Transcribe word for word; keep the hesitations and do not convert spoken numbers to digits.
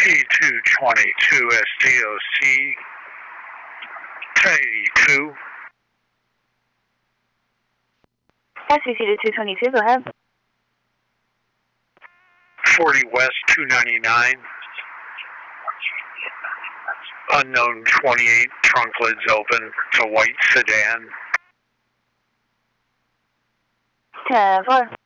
T two twenty-two S T O C, ten eighty-two. S V C to two twenty-two, go ahead. forty West two ninety-nine. Unknown twenty-eight, trunk lids open. It's a white sedan. ten four.